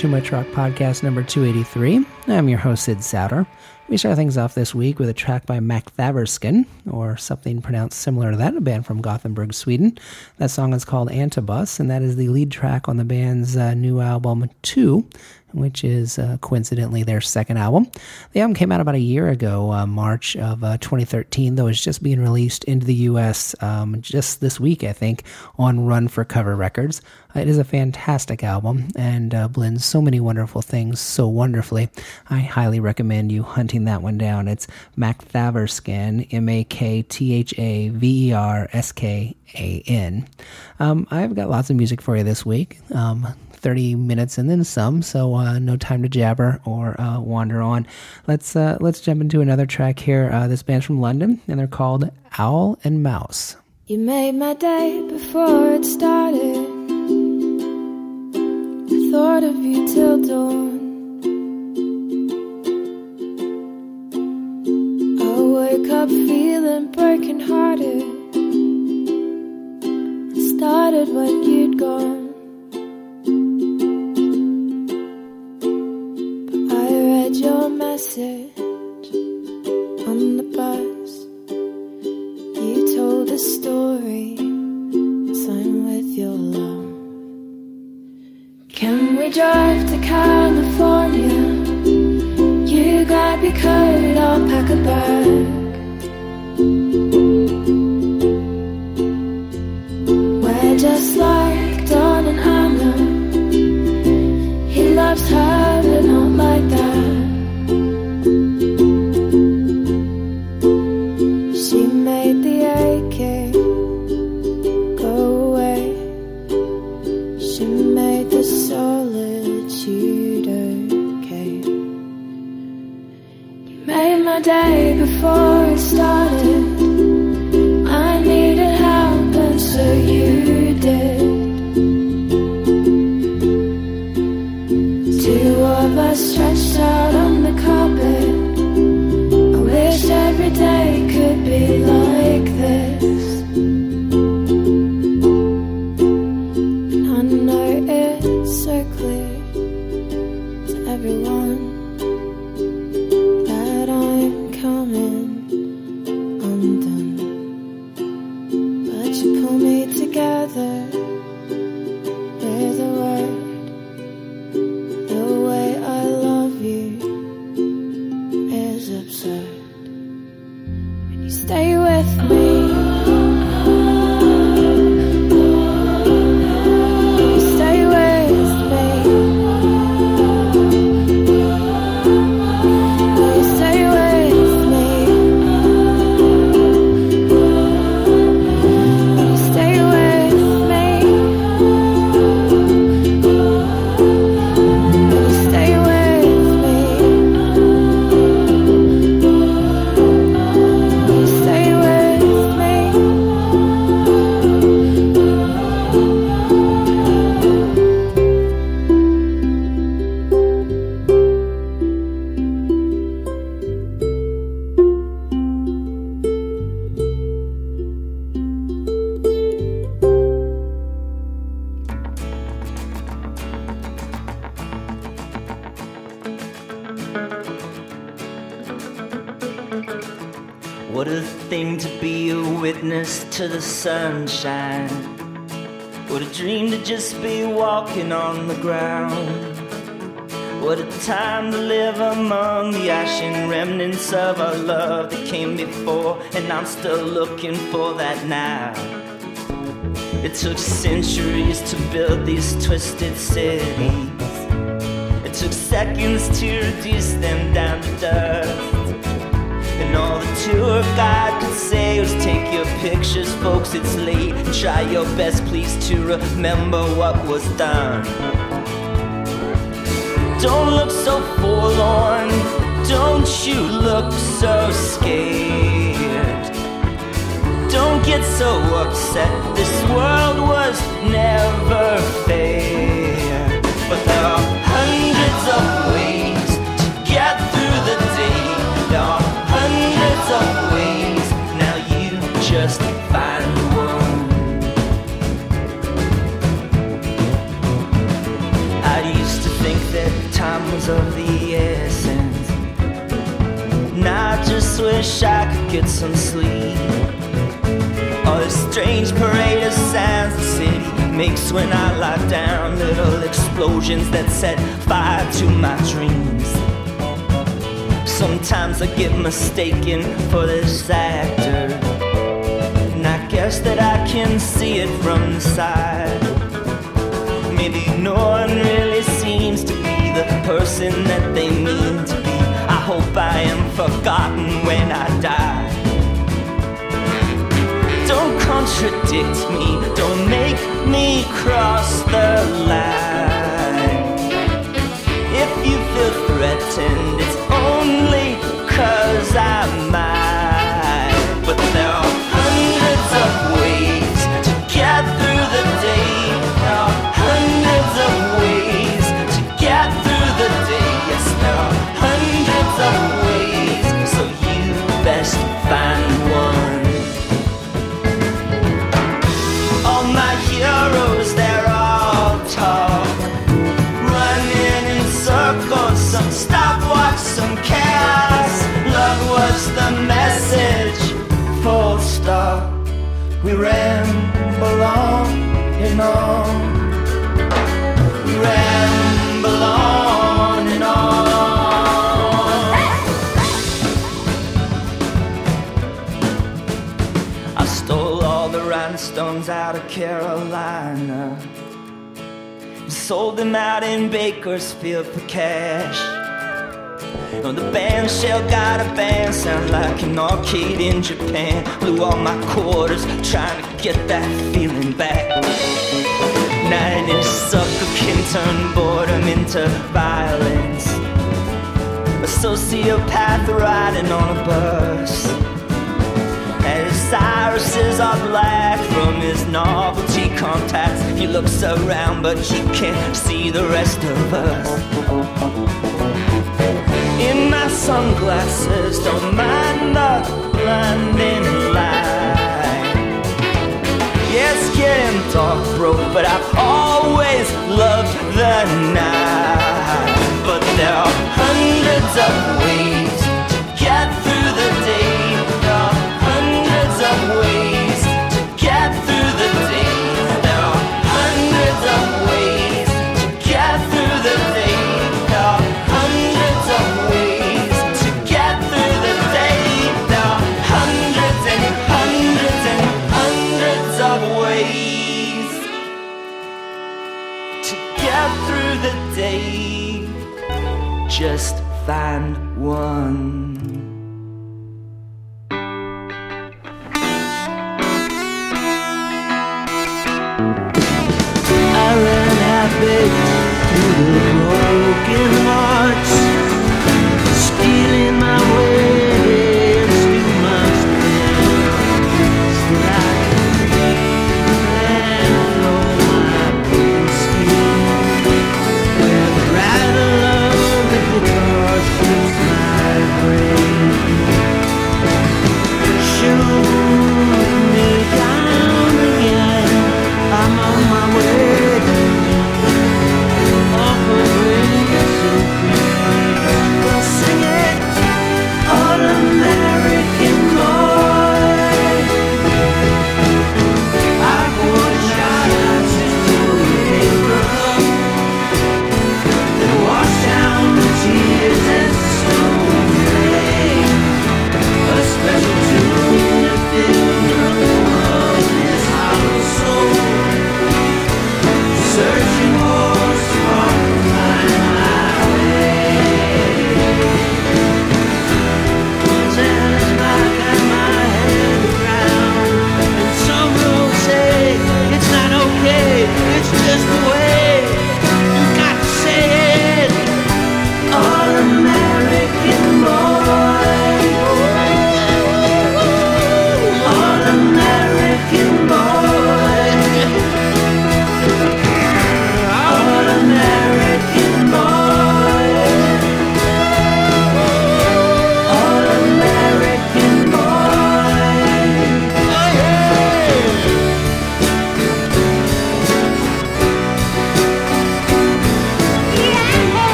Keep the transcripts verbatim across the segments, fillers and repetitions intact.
Too Much Rock podcast number two eighty-three. I'm your host, Sid Souter. We start things off this week with a track by Macthaversken, or something pronounced similar to that, a band from Gothenburg, Sweden. That song is called Antibus, and that is the lead track on the band's uh, new album, Two, which is uh, coincidentally their second album. The album came out about a year ago, uh, March of uh, twenty thirteen, though it's just being released into the U S um, just this week, I think, on Run for Cover Records. It is a fantastic album and uh, blends so many wonderful things so wonderfully. I highly recommend you hunting that one down. It's Macthaversken, M A K T H A V E R S K A N. Um, I've got lots of music for you this week. Um, thirty minutes and then some, so uh, no time to jabber or uh, wander on. Let's uh, let's jump into another track here. Uh, this band's from London, and they're called Owl and Mouse. You made my day before it started. I thought of you till dawn. I woke up feeling broken-hearted. It started when you'd gone. Your message on the bus. You told a story, signed with your love. Can we drive to California? You grab your coat, I'll pack a bag. We're just like Don and Anna. He loves her but not like that. She made the aching go away. She made the solitude okay. You made my day before it started. I needed help and so you did. Two of us stretched out on the carpet. I wish every day could be like this. And I know it's so clear to everyone that I'm coming undone. But you pull me together with a word. The way I love you is absurd. When you stay with me, you stay with me, you stay with me, you stay with me. What a thing to be a witness to the sunshine. What a dream to just be walking on the ground. What a time to live among the ashen remnants of our love that came before, and I'm still looking for that now. It took centuries to build these twisted cities. It took seconds to reduce them down to dust. And all the tour guide could say was take your pictures, folks, it's late. Try your best, please, to remember what was done. Don't look so forlorn, don't you look so scared. Don't get so upset, this world was never fair. But there are hundreds of ways to get through the day. There are hundreds of ways, now you just find one. I used to think that time's of the essence. And I just wish I could get some sleep. All this strange parade of sounds the city makes when I lie down, little explosions that set fire to my dreams. Sometimes I get mistaken for this actor, and I guess that I can see it from the side. Maybe no one really seems to be the person that they mean to be. I hope I am forgotten when I die. Don't contradict me, don't make me cross the line. If you feel threatened, it's only 'cause I might. But there are hundreds of ways to get through the day. There are hundreds of ways to get through the day. Yes, there are hundreds of ways, so you best find one. All my heroes, they're all talk, running in circles, some stopwatch, some chaos. Love was the message, full stop. We ramble on and on. We ramble on and on. I stole all the rhinestones out of Carolina, sold them out in Bakersfield for cash. Oh, the band shell got a band, sound like an arcade in Japan. Blew all my quarters trying to get that feeling back. Now this sucker can turn boredom into violence. A sociopath riding on a bus. And his irises are black from his novelty contacts. He looks around but he can't see the rest of us. In my sunglasses, don't mind the blinding light. Yeah, it's getting dark, bro, but I've always loved the night. But there are hundreds of ways to get through the day. There are hundreds of ways to get through the day. There are hundreds of ways to get through the day. There are hundreds of ways to get through the day. There are hundreds and hundreds and hundreds of ways to get through the day. Just find one. I ran half-baked through the broken hearts, stealing my way into my stairs, so that I could breathe and blow my broken skin. Where the rattle of the guitar strips my brain.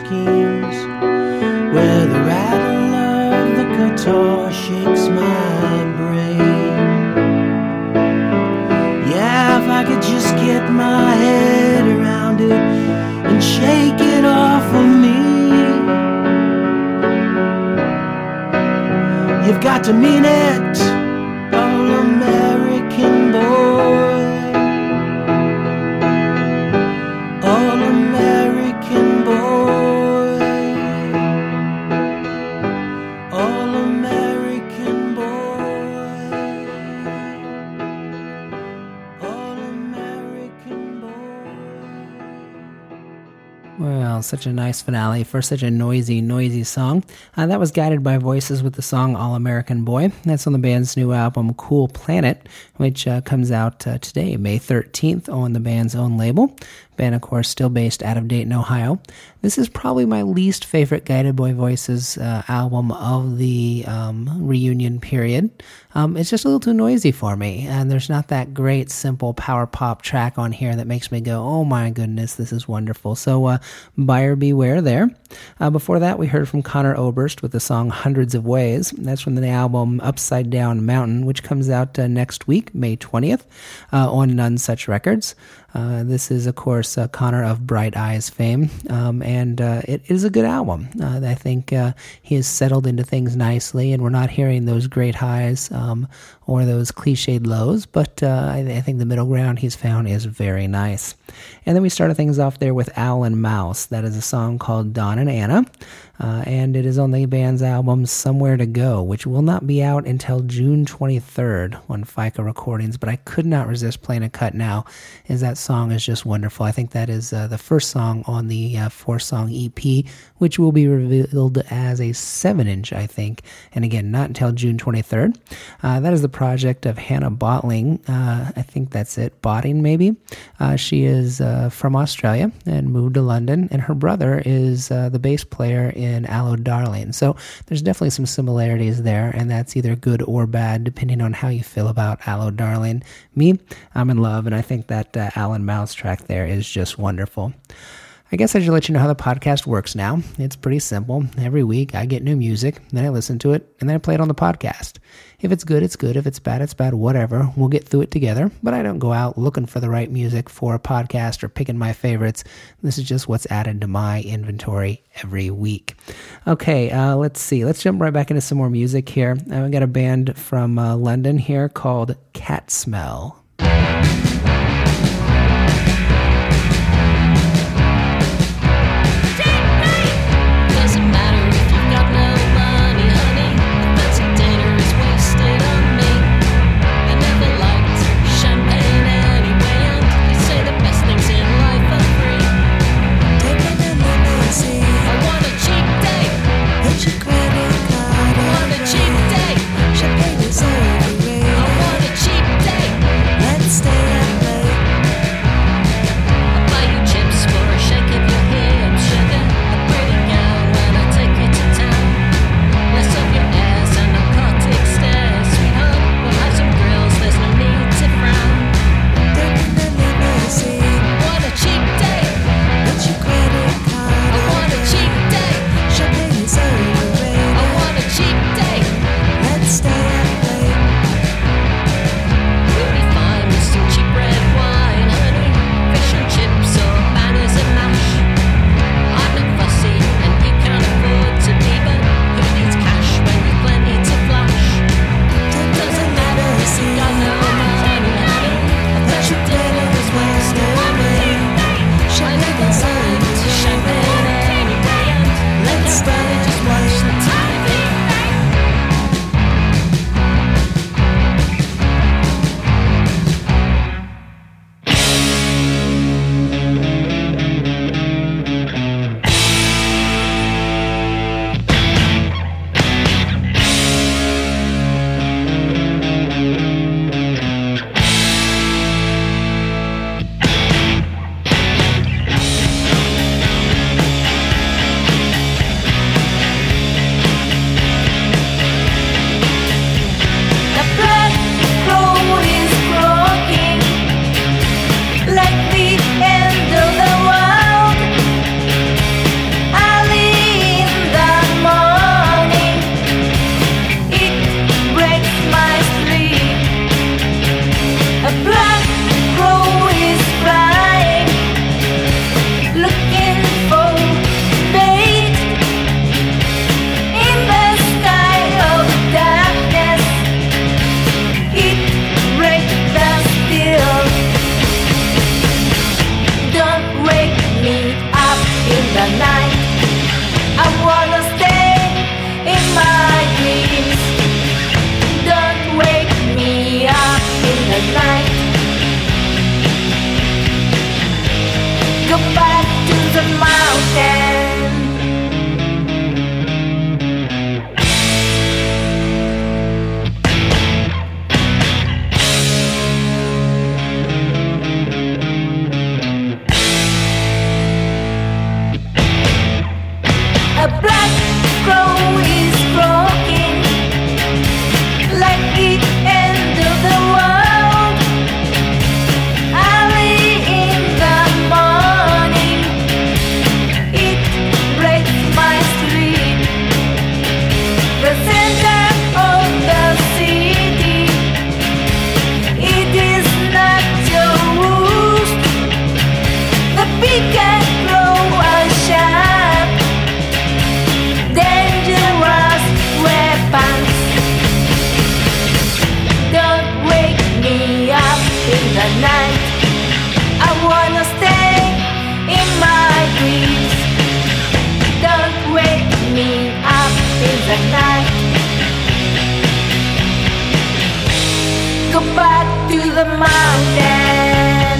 schemes, where the rattle of the guitar shakes my brain. Yeah, if I could just get my head around it and shake it off of me. You've got to mean it, all-American boy. All-American boy. All-American boy. All-American boy. Well, such a nice finale for such a noisy, noisy song. Uh, that was Guided by Voices with the song All-American Boy. That's on the band's new album, Cool Planet, which uh, comes out uh, today, May thirteenth, on the band's own label. Band, of course, still based out of Dayton, Ohio. This is probably my least favorite Guided by Voices uh, album of the um, reunion period. Um, it's just a little too noisy for me, and there's not that great, simple power pop track on here that makes me go, oh my goodness, this is wonderful. So, uh, buyer beware there. Uh, before that, we heard from Conor Oberst with the song Hundreds of Ways. That's from the album Upside Down Mountain, which comes out uh, next week, May twentieth, uh, on None Such Records. Uh, this is, of course, uh, Conor of Bright Eyes fame, um, and uh, it is a good album. Uh, I think uh, he has settled into things nicely, and we're not hearing those great highs um, or those cliched lows, but uh, I, I think the middle ground he's found is very nice. And then we started things off there with Owl and Mouse. That is a song called Don and Anna, uh, and it is on the band's album Somewhere to Go, which will not be out until June twenty-third on FICA Recordings, but I could not resist playing a cut now, as that song is just wonderful. I think that is uh, the first song on the uh, four-song E P, which will be revealed as a seven-inch, I think, and again, not until June twenty-third. Uh, that is the project of Hannah Botling. Uh, I think that's it. Botting, maybe. Uh, she is uh, from Australia and moved to London, and her brother is uh, the bass player in Allo Darling. So there's definitely some similarities there, and that's either good or bad, depending on how you feel about Allo Darling. Me, I'm in love, and I think that uh, Alan Mouse track there is just wonderful. I guess I should let you know how the podcast works now. It's pretty simple. Every week I get new music, then I listen to it, and then I play it on the podcast. If it's good, it's good. If it's bad, it's bad. Whatever. We'll get through it together. But I don't go out looking for the right music for a podcast or picking my favorites. This is just what's added to my inventory every week. Okay, uh, let's see. Let's jump right back into some more music here. I've got a band from uh, London here called Cat Smell. I want a cheap date. the night. Go back to the mountain.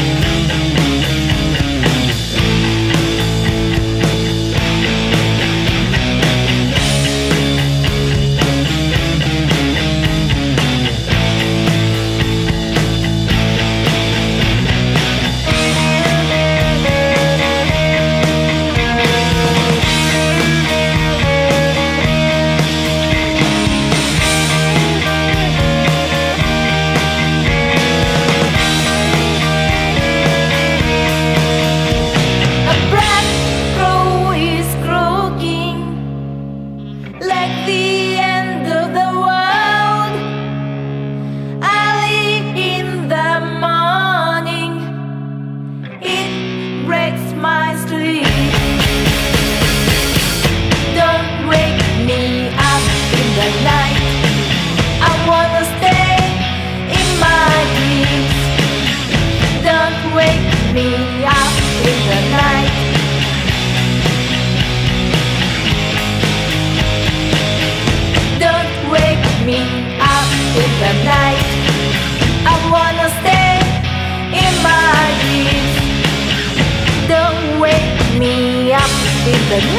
The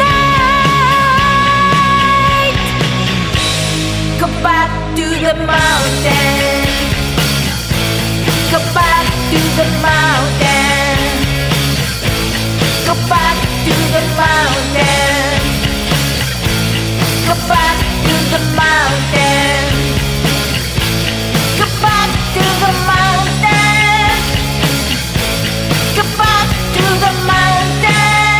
night. Go back to the mountain. Go back to the mountain. Go back to the mountain. Go back to the mountain. Go back to the mountain. Go back to the mountain.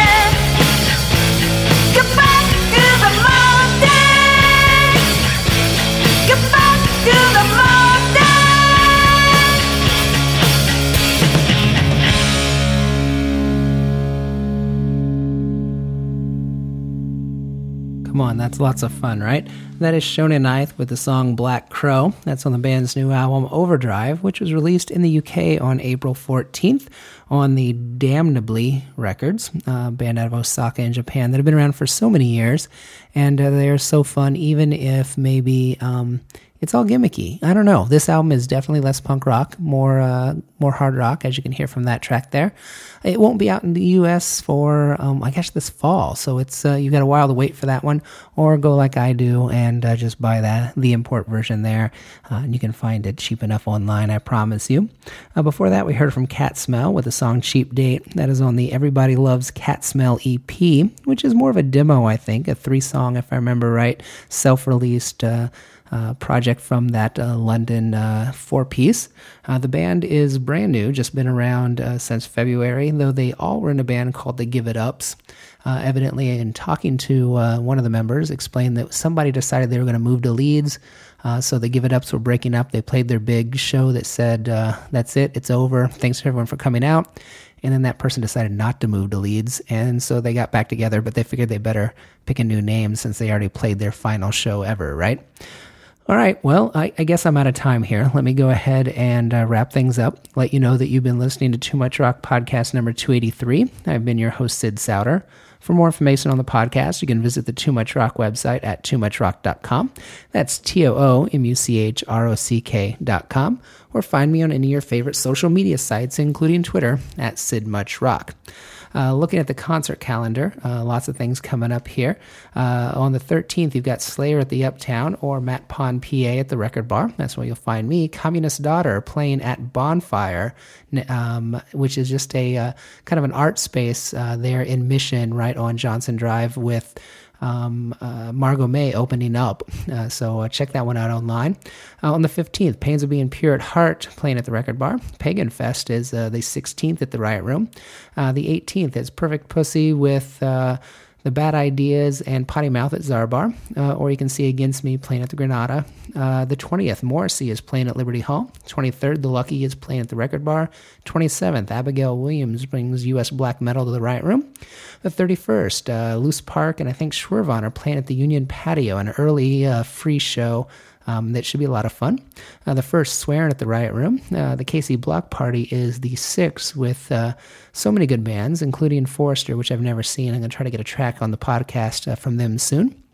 Come on, that's lots of fun, right? That is Shona Knight with the song Black Crow. That's on the band's new album Overdrive, which was released in the U K on April fourteenth on the Damnably Records, a band out of Osaka in Japan that have been around for so many years, and uh, they are so fun, even if maybe um, it's all gimmicky. I don't know. This album is definitely less punk rock, more uh, more hard rock, as you can hear from that track there. It won't be out in the U S for, um, I guess, this fall, so it's uh, you got a while to wait for that one, or go like I do and uh, just buy that the import version there, uh, and you can find it cheap enough online, I promise you. Uh, before that, we heard from Cat Smell with the song Cheap Date. That is on the Everybody Loves Cat Smell E P, which is more of a demo, I think, a three-song, if I remember right, self-released uh Uh, project from that uh, London uh, four-piece. Uh, the band is brand new, just been around uh, since February, though they all were in a band called the Give It Ups. Uh, evidently, in talking to uh, one of the members, explained that somebody decided they were going to move to Leeds, uh, so the Give It Ups were breaking up. They played their big show that said, uh, that's it, it's over, thanks to everyone for coming out. And then that person decided not to move to Leeds, and so they got back together, but they figured they better pick a new name since they already played their final show ever, right? All right, well, I, I guess I'm out of time here. Let me go ahead and uh, wrap things up. Let you know that you've been listening to Too Much Rock podcast number two eighty-three. I've been your host, Sid Souter. For more information on the podcast, you can visit the Too Much Rock website at too much rock dot com. That's T O O M U C H R O C K dot com. Or find me on any of your favorite social media sites, including Twitter, at Sid Much Rock. Uh, looking at the concert calendar, uh, lots of things coming up here. Uh, on the thirteenth, you've got Slayer at the Uptown or Matt Pond, P A at the Record Bar. That's where you'll find me. Communist Daughter playing at Bonfire, um, which is just a uh, kind of an art space uh, there in Mission, right on Johnson Drive, with Um, uh, Margot May opening up, uh, so uh, check that one out online. Uh, on the fifteenth, Pains of Being Pure at Heart playing at the Record Bar. Pagan Fest is uh, the sixteenth at the Riot Room. Uh, the eighteenth is Perfect Pussy with uh, The Bad Ideas and Potty Mouth at Czar Bar, uh, or you can see Against Me playing at the Granada. Uh, the twentieth, Morrissey is playing at Liberty Hall. twenty-third, The Lucky is playing at the Record Bar. twenty-seventh, Abigail Williams brings U S Black Metal to the Riot Room. The thirty-first, uh, Loose Park and I think Schwervon are playing at the Union Patio, an early uh, free show um, that should be a lot of fun. Uh, the first, Swearing at the Riot Room. Uh, the K C Block Party is the sixth with uh, so many good bands, including Forrester, which I've never seen. I'm going to try to get a track on the podcast uh, from them soon.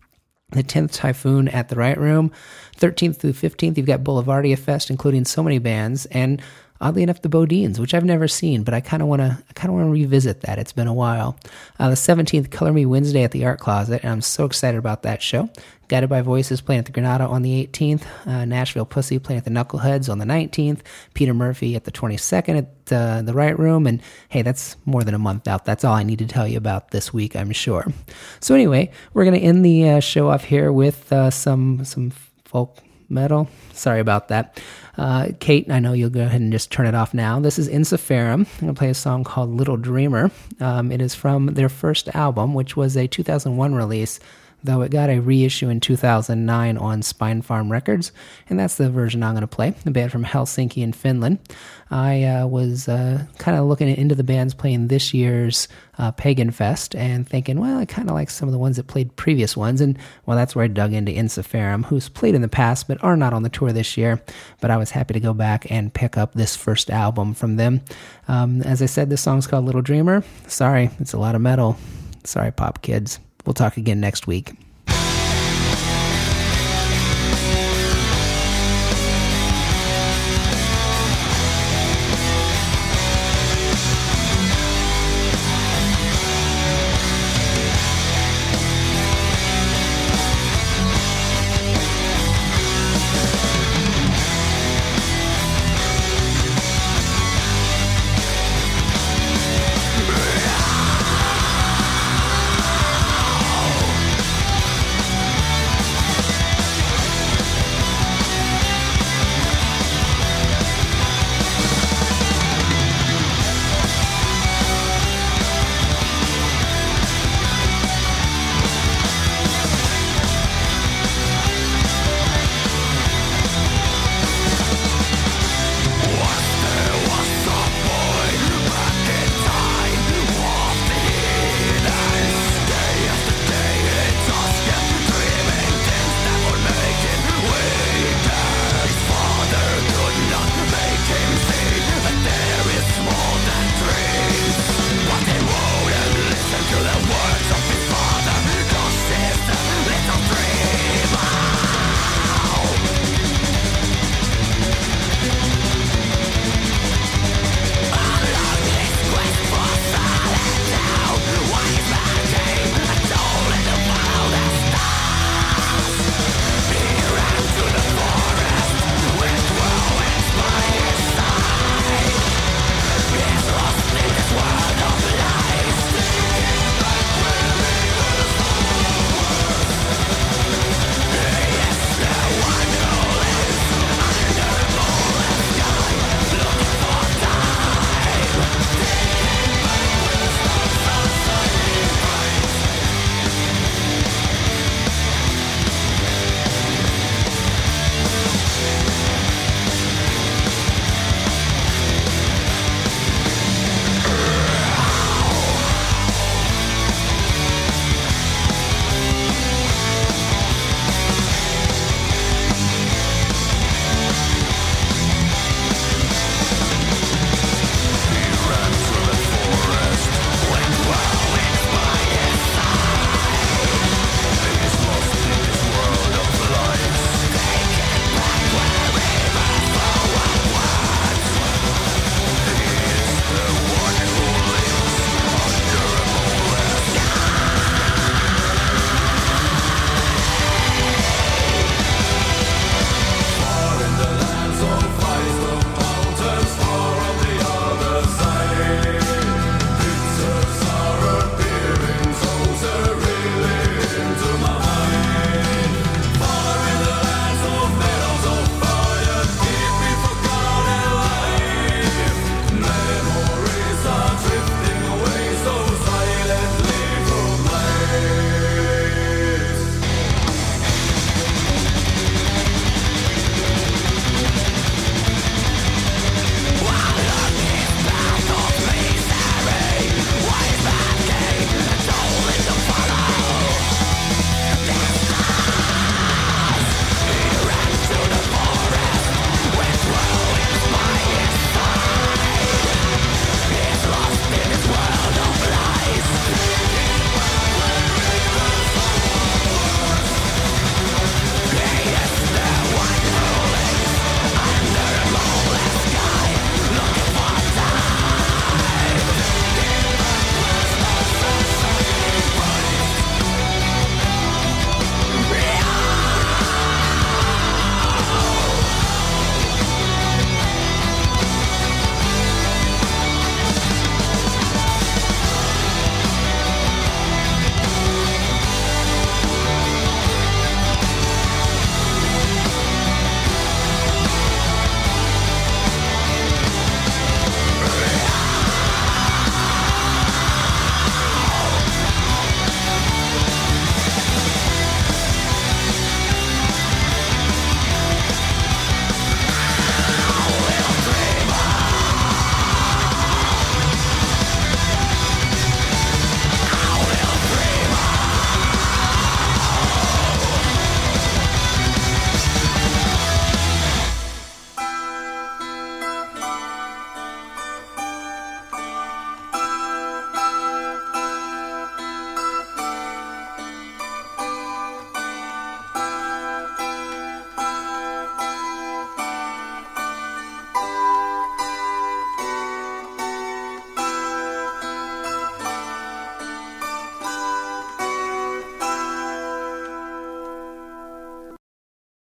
The tenth Typhoon at the Right Room. thirteenth through fifteenth, you've got Boulevardia Fest, including so many bands, and oddly enough, the Bodines, which I've never seen, but I kind of want to I kind of want to revisit that. It's been a while. Uh, the seventeenth, Color Me Wednesday at the Art Closet, and I'm so excited about that show. Guided by Voices playing at the Granada on the eighteenth. Uh, Nashville Pussy playing at the Knuckleheads on the nineteenth. Peter Murphy at the twenty-second at uh, the Right Room. And hey, that's more than a month out. That's all I need to tell you about this week, I'm sure. So anyway, we're going to end the uh, show off here with uh, some some folk metal. Sorry about that. Uh, Kate, I know you'll go ahead and just turn it off now. This is Ensiferum. I'm going to play a song called Little Dreamer. Um, it is from their first album, which was a two thousand one release, though it got a reissue in two thousand nine on Spine Farm Records, and that's the version I'm going to play, the band from Helsinki in Finland. I uh, was uh, kind of looking into the bands playing this year's uh, Pagan Fest and thinking, well, I kind of like some of the ones that played previous ones, and well, that's where I dug into Ensiferum, who's played in the past but are not on the tour this year, but I was happy to go back and pick up this first album from them. Um, as I said, this song's called Little Dreamer. Sorry, it's a lot of metal. Sorry, pop kids. We'll talk again next week.